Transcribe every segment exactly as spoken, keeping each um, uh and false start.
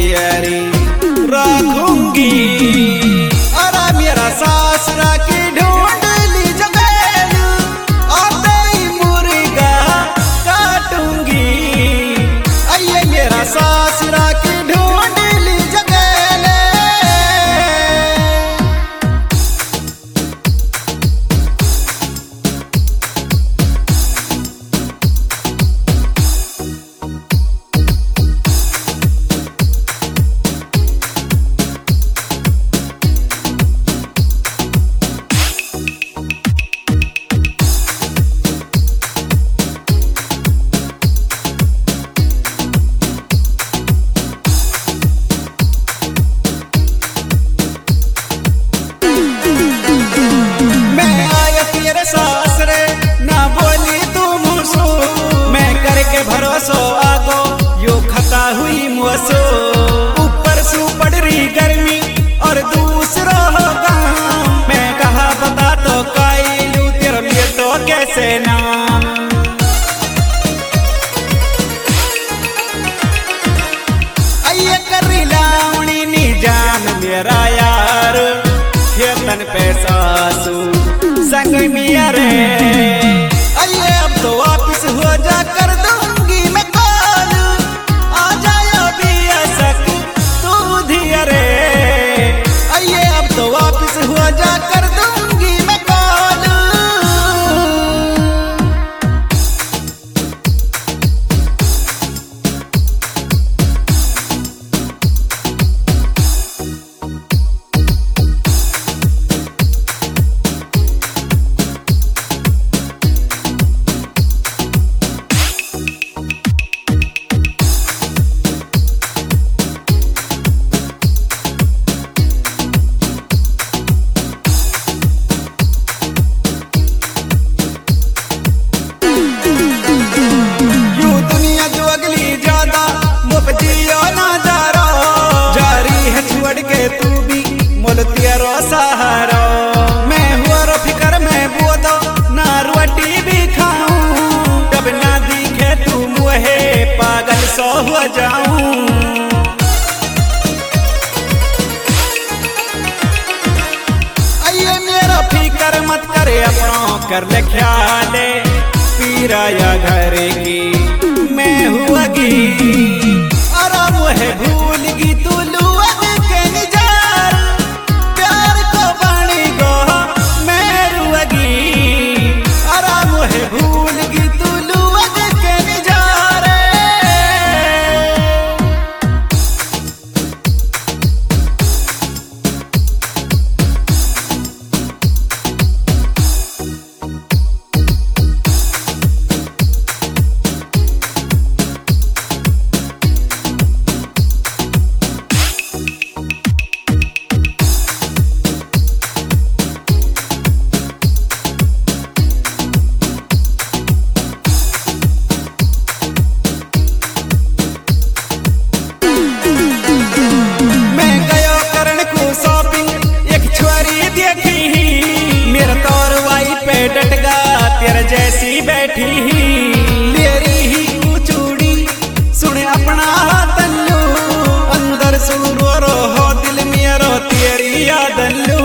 तियरी रखूंगी। अरे मेरा सासरा की ढूंढ ली जगह आते ही मुर्गा काटूंगी। आइए मेरा सासरा की ढूंढ ली जगह सासरे ना बोली तू मुसो मैं करके भरोसो आगो यो खता हुई मुसो। ऊपर सु पड़ रही गर्मी और दूसरा होगा मैं कहा बता तो काई लू तेरे लिए तो कैसे नाम। आइए कर लावणी नी जान मेरा यार खेतन पैसा सू संग मिया रे। आइए अब तो वापिस हो जा कर दूंगी मैं कॉल आ जाओ भी सक तू धिया रे। आइए अब तो वापिस हो जा कर दूंगी मैं कॉल। तू भी मोल तेरो सहारा मैं हुआ रो फिकर में बोदो ना रोटी भी खाऊं जब ना दिखे तू मुहे पागल सो हो जाऊं। आइए मेरा फिकर मत करे अपनों कर ले ख्याल पीराया घर की मैं हुआगी। अरे मुहे भूलगी तू लुआ तेरे जैसी बैठी मेरी ही चूड़ी सुन अपना तल्लू अंदर सुन रो रो हो दिल मेरो तेरी याद लू।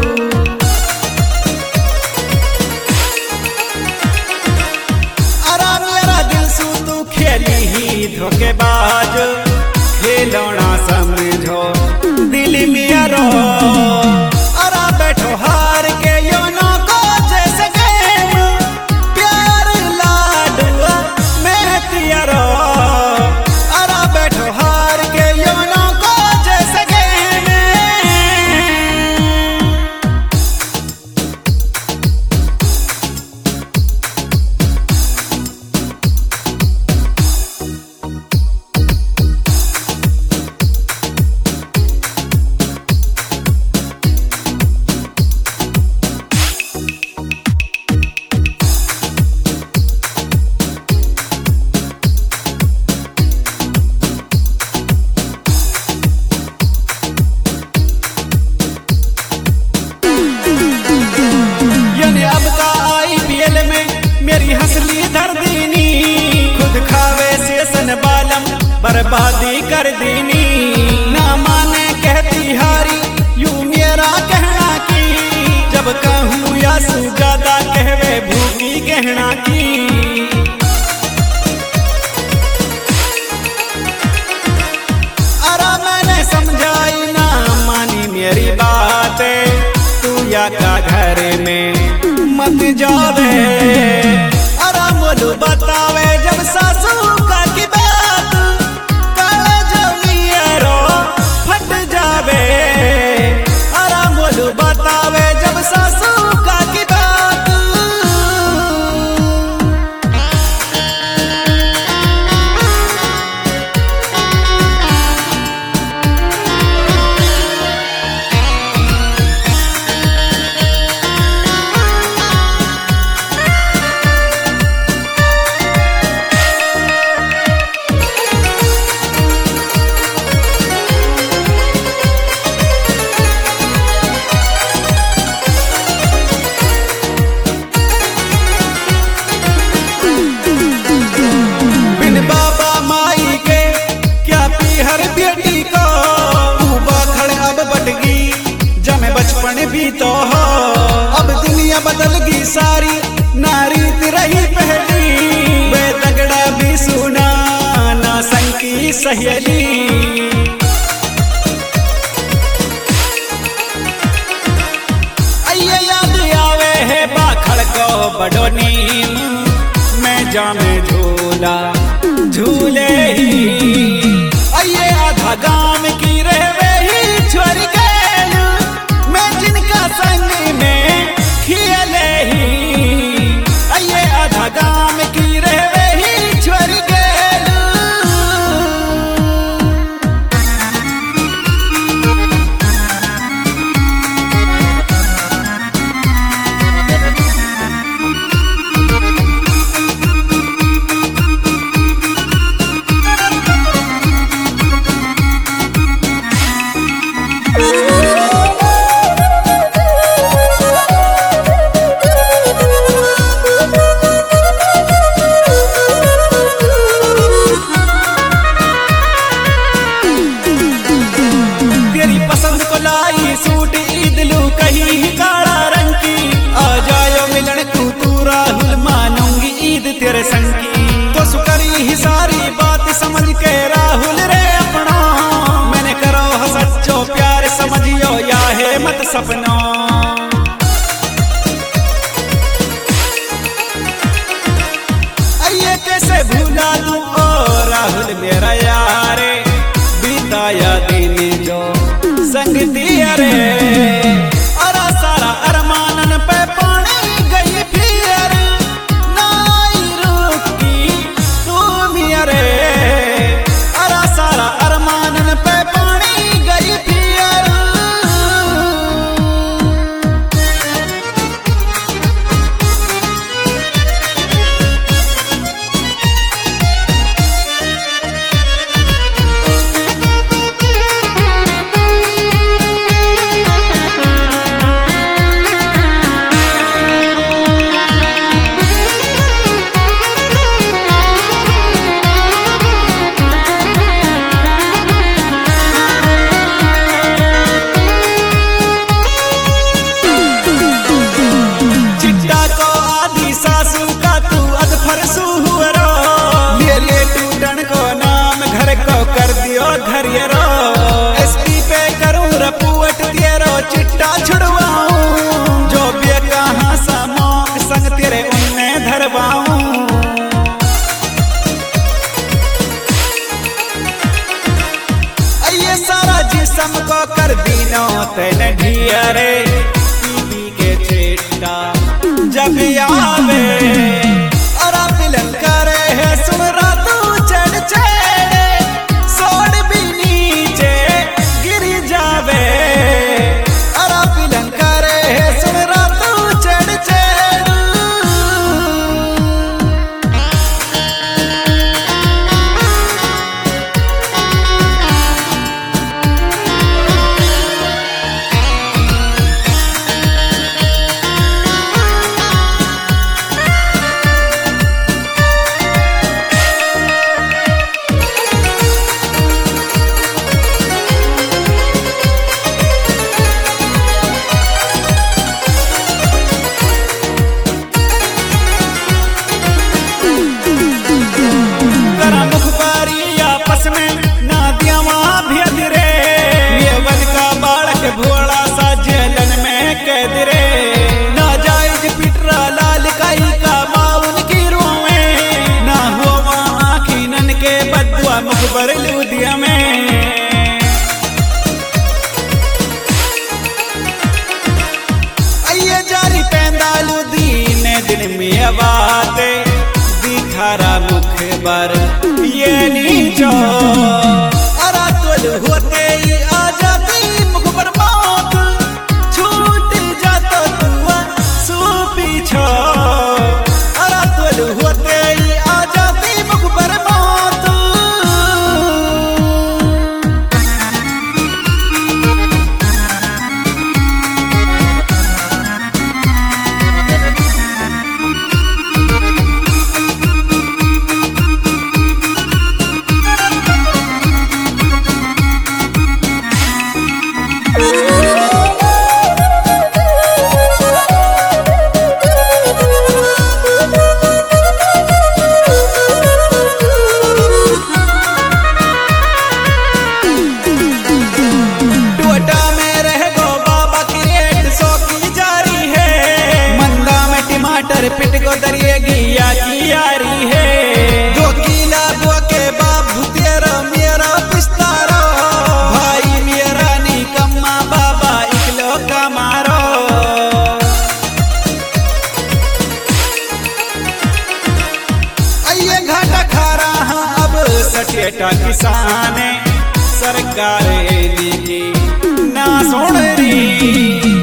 अरे मेरा दिल सु तू खेली ही धोखेबाज खेलौना समझो दिल मेरो। अरे बैठो हार के यो नो को जैसे बर्बादी कर दीनी। कहना की। अरे मैंने समझाई ना मानी मेरी बातें, तू या का घर में मत जावे। अरे बोलू बतावे जब सासू का की बात, काला जलियरो फट जावे। अरे बोलू बतावे जब सासू का की बात। बचपन भी तो हो अब दुनिया बदल गई सारी, नारी रही पहली। वे तगड़ा भी सुना ना संकी सहेली। अये याद आवे है बाखड़ को बड़ो नीम, मैं जामे झूला झूले ही। अये आधा गांव की रहवे ही छोड़ के, संग में खेले ही। अये आधा गांव की रहवे ही छोड़ गेल। सूट ईद लू कहीं काला रंग की, आ जायो मिलन तू तू राहुल, मानूंगी ईद तेरे संग की। तो सुकरी ही सारी बात समझ के राहुल रे अपना, मैंने करो सच्चो प्यार समझियो या है मत सपना। अये कैसे भूला तू ओ राहुल मेरा यारे, बीताया दिन जो संग दिया रे। अरा सारा अरमानन पे पानी गई फिर, नाई रुकी तू मेरे। अरा सारा अरमानन पे पानी गई फिर। कर दियो घर येरो, एसपी पे करूं रपुअट तेरो चिट्टा छुड़वाऊं। जो भी कहां सा मौक संग तेरे उन्हें धरवाऊं। ये सारा जिस्म को कर दीनो तेने ढियरे, पी के चिट्टा जब आवे। और पिलन करे है सुन रातू चढ़ चढ़े, सोड़ भी नीचे गिर जावे। अरा पिलन करे है सुन रातू चढ़ चढ़। भोला सा जेलन में कैद रे ना जायज पिटरा लाल काई का माउन की रोए ना हुआ आखिनन के बदुआ मुखबर लूदिया में आइए जारी पैंदालू दीने दिन में बाते दिखारा मुखबर ये नीचो अरा तुल होते ही आ जाती मुखबर मौत छूट जाता तुआ सो पीछो अरा तुल होते ही आ जाती मुखबर मौत पिट को दरिए गिया की यारी है दो किला बुआ के बाबू तेरा मेरा पिस्तारा भाई मेरा निकम्मा बाबा इकलो का मारो आइए घाटा खा रहा अब सटेटा किसान सरकार की ना सुन रही